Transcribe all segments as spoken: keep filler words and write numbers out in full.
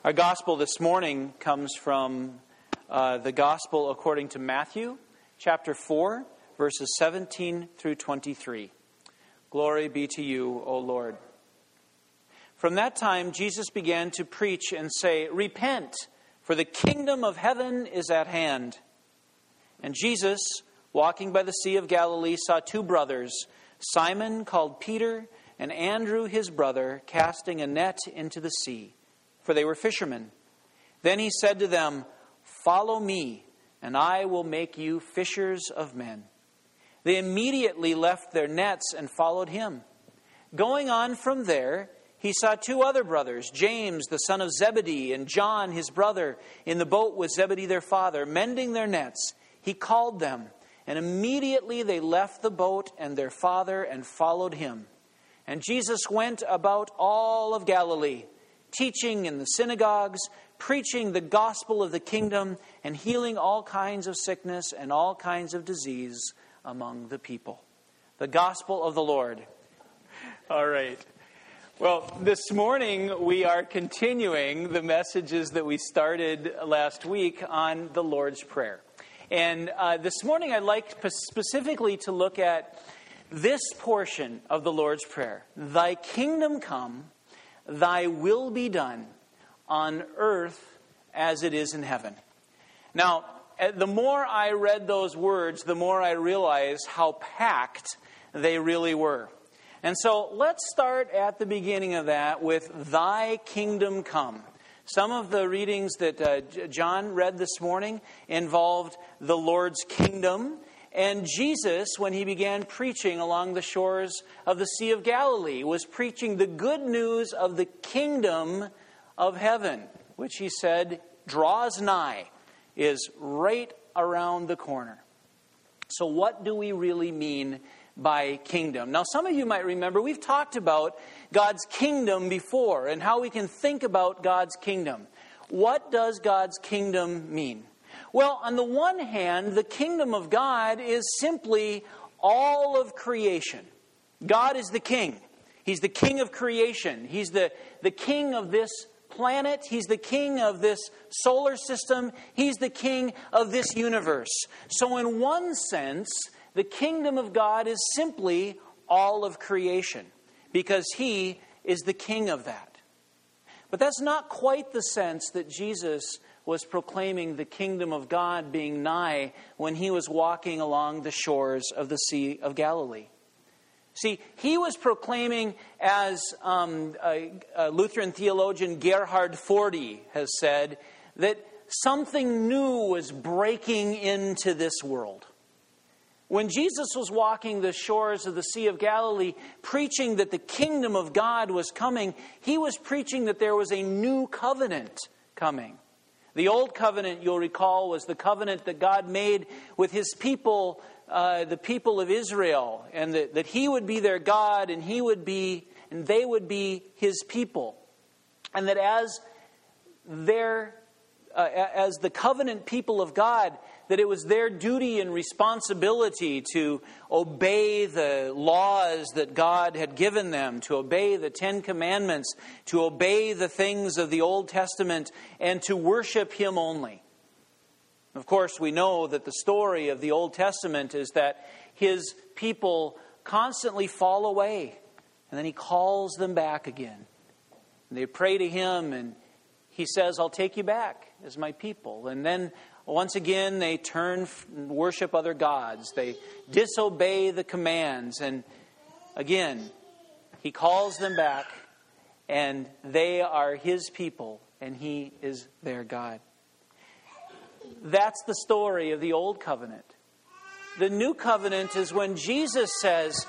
Our gospel this morning comes from uh, the gospel according to Matthew, chapter four, verses seventeen through twenty-three. Glory be to you, O Lord. From that time, Jesus began to preach and say, "Repent, for the kingdom of heaven is at hand." And Jesus, walking by the Sea of Galilee, saw two brothers, Simon called Peter, and Andrew his brother, casting a net into the sea, for they were fishermen. Then he said to them, "Follow me, and I will make you fishers of men." They immediately left their nets and followed him. Going on from there, he saw two other brothers, James, the son of Zebedee, and John, his brother, in the boat with Zebedee their father, mending their nets. He called them, and immediately they left the boat and their father and followed him. And Jesus went about all of Galilee, teaching in the synagogues, preaching the gospel of the kingdom, and healing all kinds of sickness and all kinds of disease among the people. The gospel of the Lord. All right. Well, this morning we are continuing the messages that we started last week on the Lord's Prayer. And uh, this morning I'd like specifically to look at this portion of the Lord's Prayer. Thy kingdom come, thy will be done on earth as it is in heaven. Now, the more I read those words, the more I realized how packed they really were. And so let's start at the beginning of that with thy kingdom come. Some of the readings that uh, John read this morning involved the Lord's kingdom. And Jesus, when he began preaching along the shores of the Sea of Galilee, was preaching the good news of the kingdom of heaven, which he said draws nigh, is right around the corner. So what do we really mean by kingdom? Now, some of you might remember we've talked about God's kingdom before and how we can think about God's kingdom. What does God's kingdom mean? Well, on the one hand, the kingdom of God is simply all of creation. God is the king. He's the king of creation. He's the, the king of this planet. He's the king of this solar system. He's the king of this universe. So in one sense, the kingdom of God is simply all of creation because he is the king of that. But that's not quite the sense that Jesus was proclaiming the kingdom of God being nigh when he was walking along the shores of the Sea of Galilee. See, he was proclaiming, as um, a, a Lutheran theologian Gerhard Forde has said, that something new was breaking into this world. When Jesus was walking the shores of the Sea of Galilee, preaching that the kingdom of God was coming, he was preaching that there was a new covenant coming. The old covenant, you'll recall, was the covenant that God made with his people, uh, the people of Israel, and that, that he would be their God, and he would be, and they would be his people, and that as their, uh, as the covenant people of God, that it was their duty and responsibility to obey the laws that God had given them, to obey the Ten Commandments, to obey the things of the Old Testament, and to worship him only. Of course, we know that the story of the Old Testament is that his people constantly fall away, and then he calls them back again. And they pray to him, and he says, "I'll take you back as my people." And then once again, they turn and worship other gods. They disobey the commands. And again, he calls them back, and they are his people, and he is their God. That's the story of the old covenant. The new covenant is when Jesus says,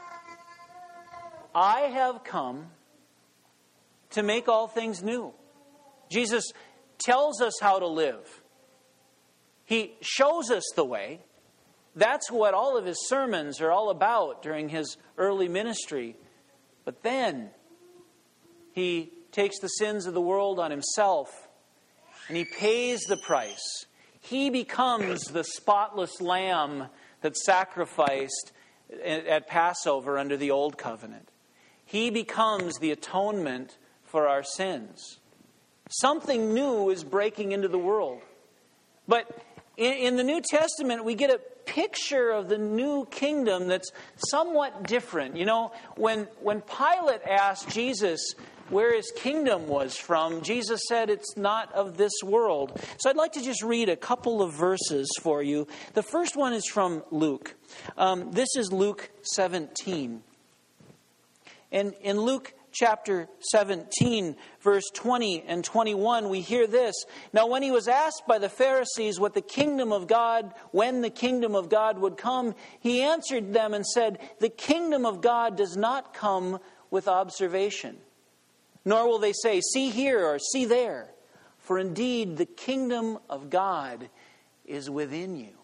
"I have come to make all things new." Jesus tells us how to live. He shows us the way. That's what all of his sermons are all about during his early ministry. But then he takes the sins of the world on himself, and he pays the price. He becomes the spotless lamb that's sacrificed at Passover under the old covenant. He becomes the atonement for our sins. Something new is breaking into the world. But in, in the New Testament, we get a picture of the new kingdom that's somewhat different. You know, when, when Pilate asked Jesus where his kingdom was from, Jesus said it's not of this world. So I'd like to just read a couple of verses for you. The first one is from Luke. Um, this is Luke seventeen. And in Luke chapter seventeen, verse twenty and twenty-one, we hear this. Now when he was asked by the Pharisees what the kingdom of God, when the kingdom of God would come, he answered them and said, the kingdom of God does not come with observation. Nor will they say, see here or see there. For indeed, the kingdom of God is within you.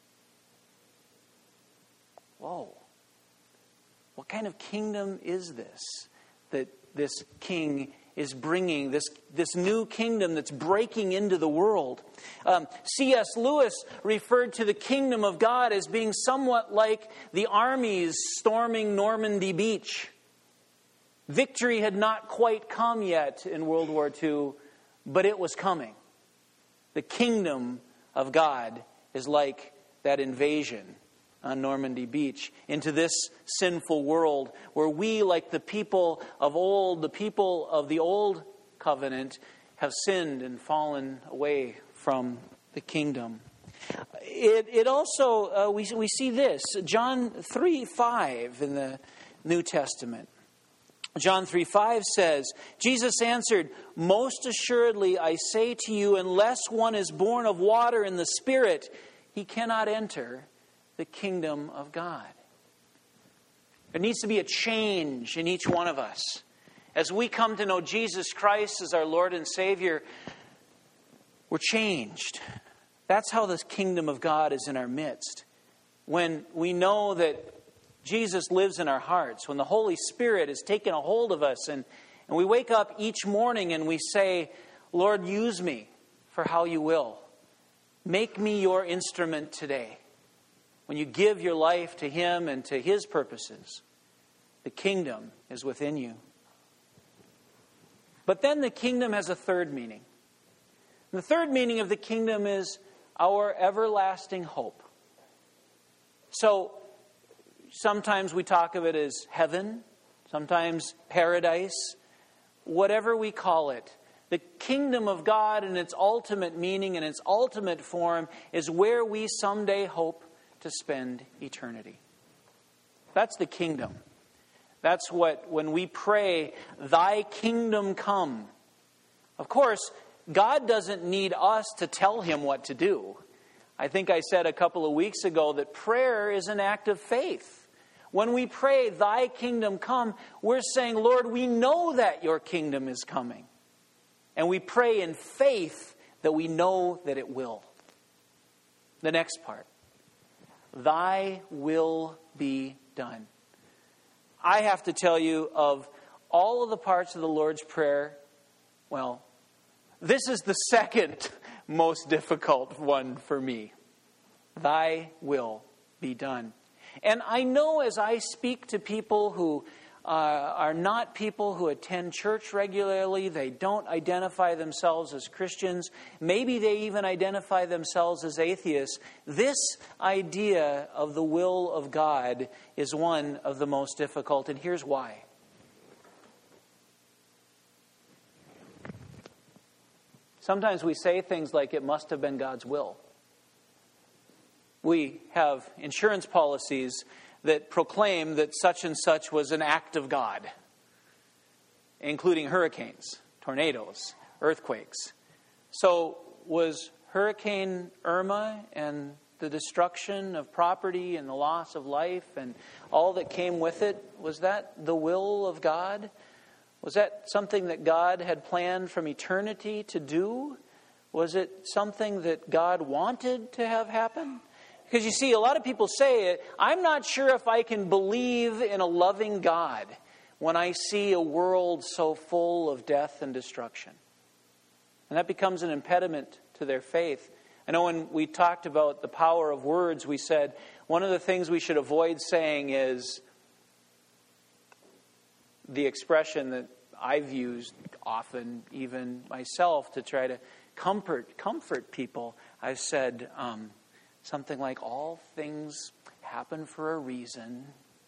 Whoa. What kind of kingdom is this that this king is bringing, this, this new kingdom that's breaking into the world? Um, C S Lewis referred to the kingdom of God as being somewhat like the armies storming Normandy Beach. Victory had not quite come yet in World War Two, but it was coming. The kingdom of God is like that invasion on Normandy Beach into this sinful world where we, like the people of old, the people of the old covenant, have sinned and fallen away from the kingdom. It, it also, uh, we, we see this, John three five in the New Testament. John three five says, Jesus answered, most assuredly I say to you, unless one is born of water and the Spirit, he cannot enter the kingdom of God. There needs to be a change in each one of us. As we come to know Jesus Christ as our Lord and Savior, we're changed. That's how this kingdom of God is in our midst. When we know that Jesus lives in our hearts, when the Holy Spirit has taken a hold of us, and, and we wake up each morning and we say, Lord, use me for how you will. Make me your instrument today. When you give your life to Him and to His purposes, the kingdom is within you. But then the kingdom has a third meaning. And the third meaning of the kingdom is our everlasting hope. So, sometimes we talk of it as heaven, sometimes paradise, whatever we call it. The kingdom of God in its ultimate meaning and its ultimate form is where we someday hope to spend eternity. That's the kingdom. That's what, when we pray, thy kingdom come. Of course, God doesn't need us to tell Him what to do. I think I said a couple of weeks ago that prayer is an act of faith. When we pray, thy kingdom come, we're saying, Lord, we know that your kingdom is coming. And we pray in faith that we know that it will. The next part. Thy will be done. I have to tell you, of all of the parts of the Lord's Prayer, well, this is the second most difficult one for me. Thy will be done. And I know as I speak to people who uh, are not people who attend church regularly, they don't identify themselves as Christians, maybe they even identify themselves as atheists, this idea of the will of God is one of the most difficult, and here's why. Sometimes we say things like, it must have been God's will. We have insurance policies that proclaim that such and such was an act of God, including hurricanes, tornadoes, earthquakes. So was Hurricane Irma and the destruction of property and the loss of life and all that came with it, was that the will of God? Was that something that God had planned from eternity to do? Was it something that God wanted to have happen? Because you see, a lot of people say, I'm not sure if I can believe in a loving God when I see a world so full of death and destruction. And that becomes an impediment to their faith. I know when we talked about the power of words, we said one of the things we should avoid saying is the expression that I've used often even myself, to try to comfort comfort people, I've said um, something like, all things happen for a reason.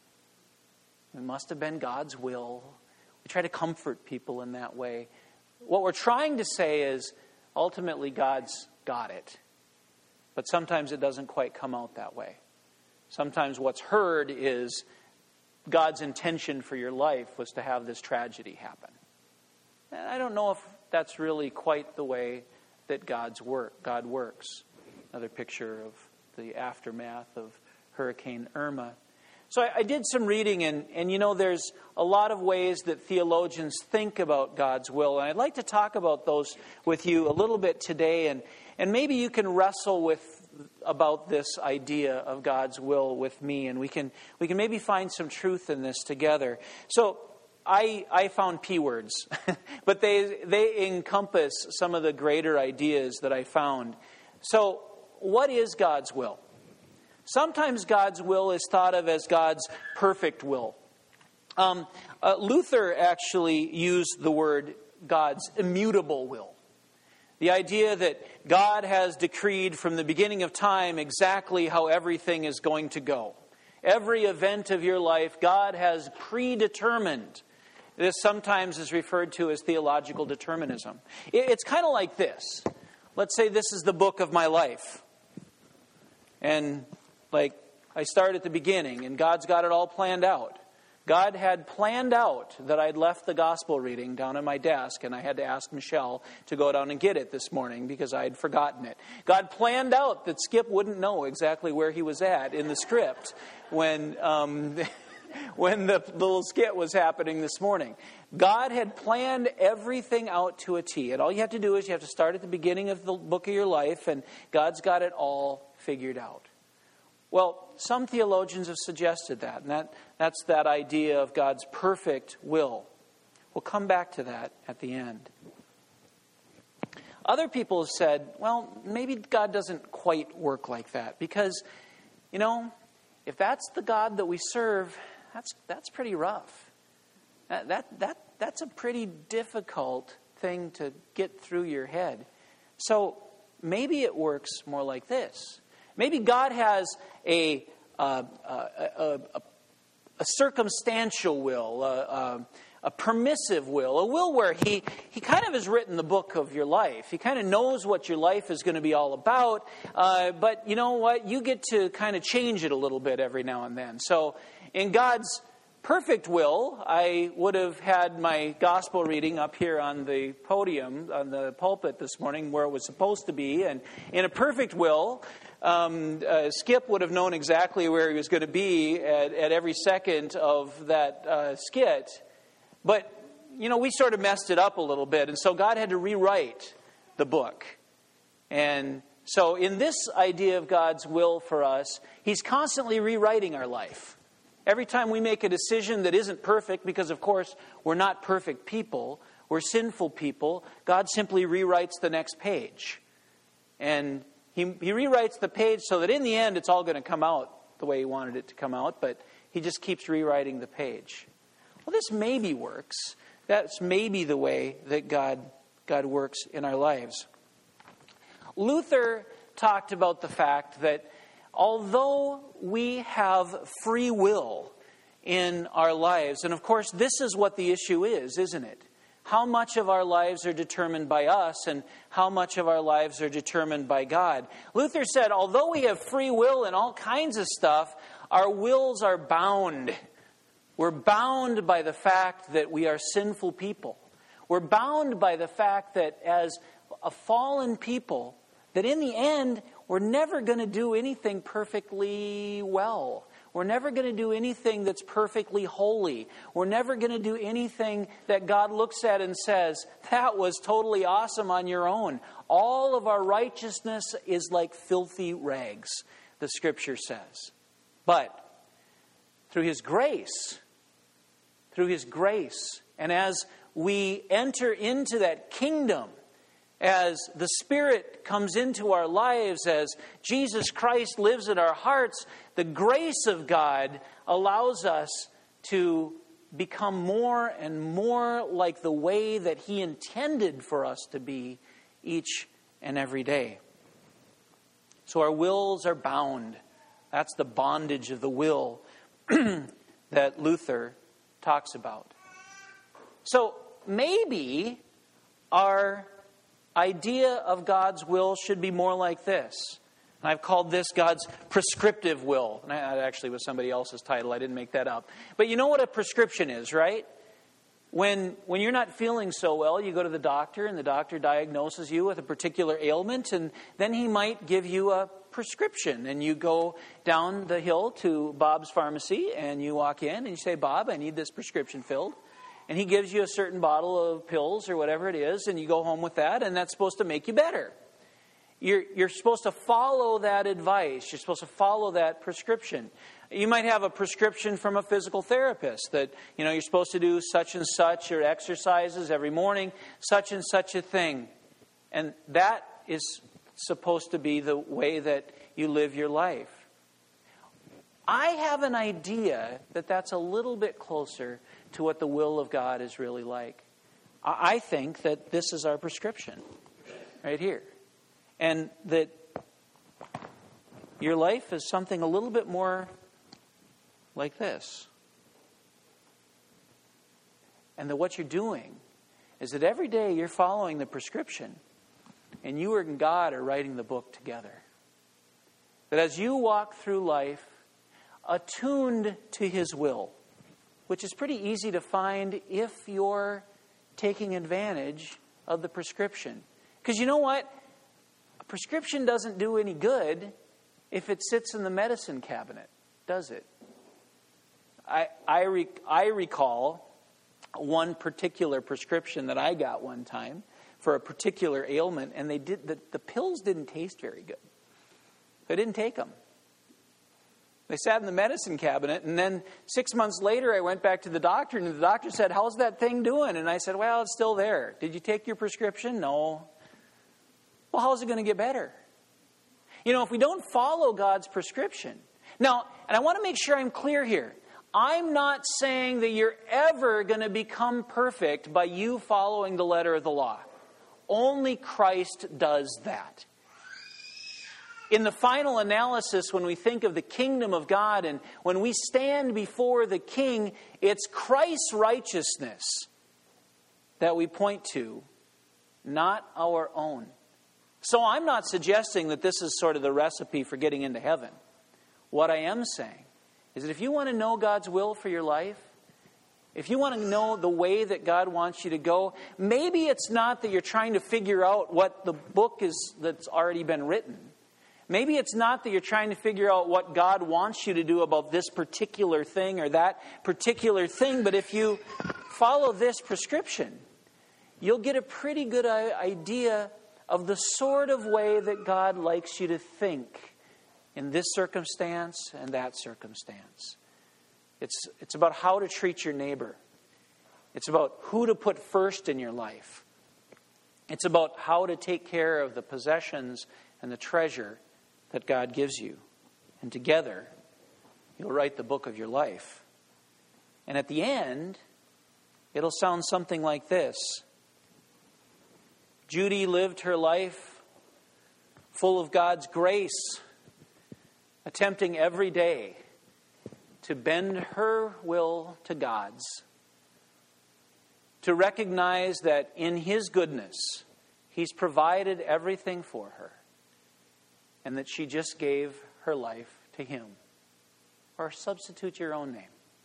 It must have been God's will. We try to comfort people in that way. What we're trying to say is, ultimately, God's got it. But sometimes it doesn't quite come out that way. Sometimes what's heard is God's intention for your life was to have this tragedy happen. And I don't know if that's really quite the way that God's work, God works. Another picture of the aftermath of Hurricane Irma. So I, I did some reading, and, and you know, there's a lot of ways that theologians think about God's will. And I'd like to talk about those with you a little bit today, and, and maybe you can wrestle with about this idea of God's will with me, and we can we can maybe find some truth in this together. So I I found P words, but they they encompass some of the greater ideas that I found. So what is God's will? Sometimes God's will is thought of as God's perfect will. Um, uh, Luther actually used the word God's immutable will. The idea that God has decreed from the beginning of time exactly how everything is going to go. Every event of your life, God has predetermined. This sometimes is referred to as theological determinism. It's kind of like this. Let's say this is the book of my life. And like I start at the beginning, and God's got it all planned out. God had planned out that I'd left the gospel reading down on my desk, and I had to ask Michelle to go down and get it this morning because I had forgotten it. God planned out that Skip wouldn't know exactly where he was at in the script when um, when the little skit was happening this morning. God had planned everything out to a T. And all you have to do is you have to start at the beginning of the book of your life, and God's got it all figured out. Well, some theologians have suggested that, and that, that's that idea of God's perfect will. We'll come back to that at the end. Other people have said, well, maybe God doesn't quite work like that, because, you know, if that's the God that we serve, that's that's pretty rough. That that, that that's a pretty difficult thing to get through your head. So maybe it works more like this. Maybe God has a, uh, a, a, a, a circumstantial will, a, a, a permissive will, a will where he, he kind of has written the book of your life. He kind of knows what your life is going to be all about. Uh, but you know what? You get to kind of change it a little bit every now and then. So in God's perfect will, I would have had my gospel reading up here on the podium, on the pulpit this morning where it was supposed to be. And in a perfect will, um, uh, Skip would have known exactly where he was going to be at, at every second of that uh, skit. But, you know, we sort of messed it up a little bit. And so God had to rewrite the book. And so in this idea of God's will for us, He's constantly rewriting our life. Every time we make a decision that isn't perfect, because of course we're not perfect people, we're sinful people, God simply rewrites the next page. And he, he rewrites the page so that in the end it's all going to come out the way He wanted it to come out, but He just keeps rewriting the page. Well, this maybe works. That's maybe the way that God, God works in our lives. Luther talked about the fact that although we have free will in our lives, and of course this is what the issue is, isn't it? How much of our lives are determined by us and how much of our lives are determined by God. Luther said, although we have free will and all kinds of stuff, our wills are bound. We're bound by the fact that we are sinful people. We're bound by the fact that as a fallen people, that in the end, we're never going to do anything perfectly well. We're never going to do anything that's perfectly holy. We're never going to do anything that God looks at and says, that was totally awesome on your own. All of our righteousness is like filthy rags, the Scripture says. But through His grace, through His grace, and as we enter into that kingdom, as the Spirit comes into our lives, as Jesus Christ lives in our hearts, the grace of God allows us to become more and more like the way that He intended for us to be each and every day. So our wills are bound. That's the bondage of the will that Luther talks about. So maybe our idea of God's will should be more like this. And I've called this God's prescriptive will. And that actually was somebody else's title. I didn't make that up. But you know what a prescription is, right? When when you're not feeling so well, you go to the doctor, and the doctor diagnoses you with a particular ailment, and then he might give you a prescription. And you go down the hill to Bob's Pharmacy, and you walk in, and you say, Bob, I need this prescription filled. And he gives you a certain bottle of pills or whatever it is, and you go home with that, and that's supposed to make you better. You're, you're supposed to follow that advice. You're supposed to follow that prescription. You might have a prescription from a physical therapist that, you know, you're supposed to do such and such, or exercises every morning, such and such a thing. And that is supposed to be the way that you live your life. I have an idea that that's a little bit closer to what the will of God is really like. I think that this is our prescription right here. And that your life is something a little bit more like this. And that what you're doing is that every day you're following the prescription, and you and God are writing the book together. That as you walk through life attuned to His will, which is pretty easy to find if you're taking advantage of the prescription. Because you know what? A prescription doesn't do any good if it sits in the medicine cabinet, does it? I, I, rec- I recall one particular prescription that I got one time for a particular ailment, and they did the, the pills didn't taste very good. I didn't take them. They sat in the medicine cabinet, and then six months later I went back to the doctor, and the doctor said, how's that thing doing? And I said, well, it's still there. Did you take your prescription? No. Well, how's it going to get better? You know, if we don't follow God's prescription. Now, and I want to make sure I'm clear here. I'm not saying that you're ever going to become perfect by you following the letter of the law. Only Christ does that. In the final analysis, when we think of the kingdom of God and when we stand before the King, it's Christ's righteousness that we point to, not our own. So I'm not suggesting that this is sort of the recipe for getting into heaven. What I am saying is that if you want to know God's will for your life, if you want to know the way that God wants you to go, maybe it's not that you're trying to figure out what the book is that's already been written. Maybe it's not that you're trying to figure out what God wants you to do about this particular thing or that particular thing, but if you follow this prescription, you'll get a pretty good idea of the sort of way that God likes you to think in this circumstance and that circumstance. It's, it's about how to treat your neighbor. It's about who to put first in your life. It's about how to take care of the possessions and the treasure that God gives you. And together, you'll write the book of your life. And at the end, it'll sound something like this. Judy lived her life full of God's grace, attempting every day to bend her will to God's, to recognize that in His goodness, He's provided everything for her, and that she just gave her life to Him. Or substitute your own name.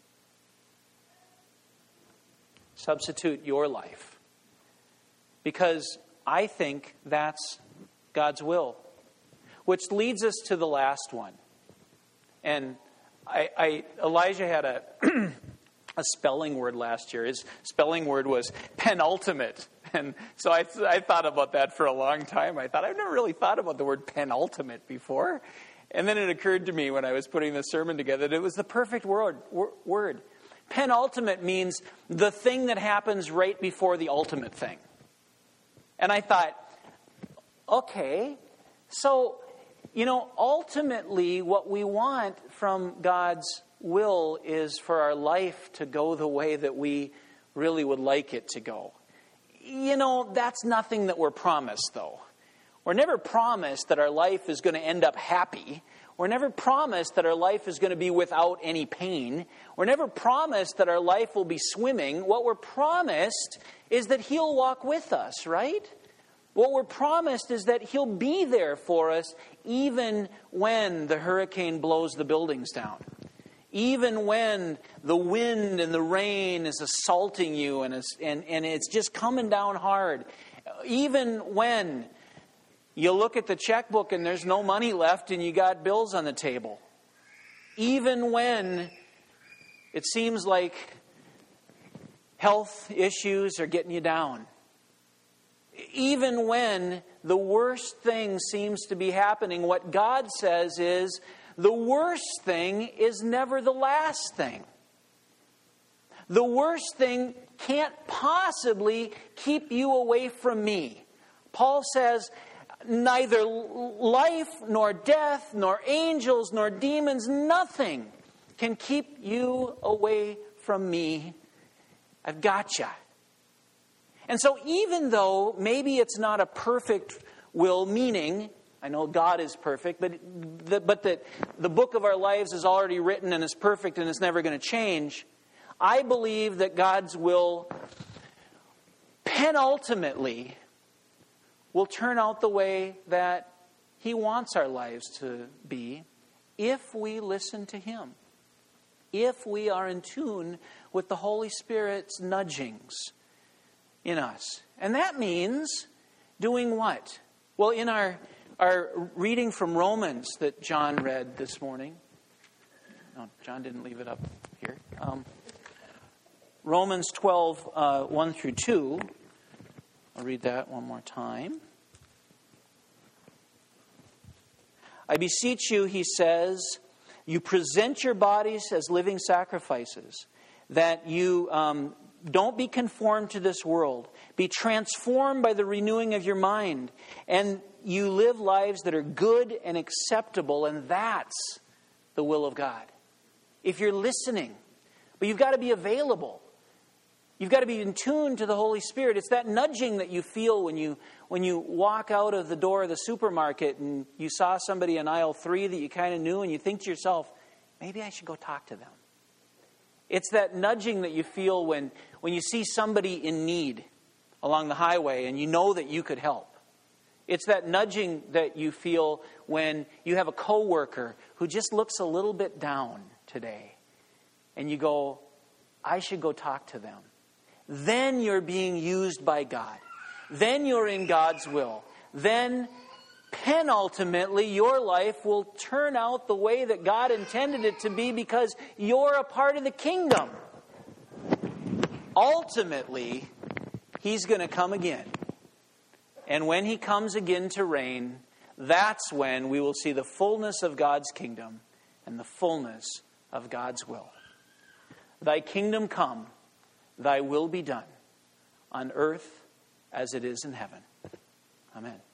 Substitute your life. Because I think that's God's will. Which leads us to the last one. And I, I Elijah had a, a spelling word last year. His spelling word was penultimate. And so I, I thought about that for a long time. I thought, I've never really thought about the word penultimate before. And then it occurred to me when I was putting the sermon together that it was the perfect word. word. Penultimate means the thing that happens right before the ultimate thing. And I thought, okay, so You know, ultimately, what we want from God's will is for our life to go the way that we really would like it to go. You know, that's nothing that we're promised, though. We're never promised that our life is going to end up happy. We're never promised that our life is going to be without any pain. We're never promised that our life will be swimming. What we're promised is that He'll walk with us, right? What we're promised is that He'll be there for us even when the hurricane blows the buildings down. Even when the wind and the rain is assaulting you and it's, and, and it's just coming down hard. Even when you look at the checkbook and there's no money left and you got bills on the table. Even when it seems like health issues are getting you down. Even when the worst thing seems to be happening, what God says is, the worst thing is never the last thing. The worst thing can't possibly keep you away from me. Paul says, neither life, nor death, nor angels, nor demons, nothing can keep you away from me. I've got you. And so even though maybe it's not a perfect will, meaning, I know God is perfect, but the, but that the book of our lives is already written and is perfect and it's never going to change, I believe that God's will penultimately will turn out the way that He wants our lives to be if we listen to Him. If we are in tune with the Holy Spirit's nudgings in us. And that means doing what? Well, in our, our reading from Romans that John read this morning. No, John didn't leave it up here. Um, Romans twelve, uh, one through two. I'll read that one more time. I beseech you, he says, you present your bodies as living sacrifices, that you um, don't be conformed to this world. Be transformed by the renewing of your mind, and you live lives that are good and acceptable, and that's the will of God. If you're listening, but you've got to be available. You've got to be in tune to the Holy Spirit. It's that nudging that you feel when you when you walk out of the door of the supermarket and you saw somebody in aisle three that you kind of knew and you think to yourself, maybe I should go talk to them. It's that nudging that you feel when, when you see somebody in need along the highway and you know that you could help. It's that nudging that you feel when you have a coworker who just looks a little bit down today and you go, I should go talk to them. Then you're being used by God. Then you're in God's will. Then, penultimately, your life will turn out the way that God intended it to be because you're a part of the kingdom. Ultimately, He's going to come again. And when He comes again to reign, that's when we will see the fullness of God's kingdom and the fullness of God's will. Thy kingdom come. Thy will be done on earth as it is in heaven. Amen.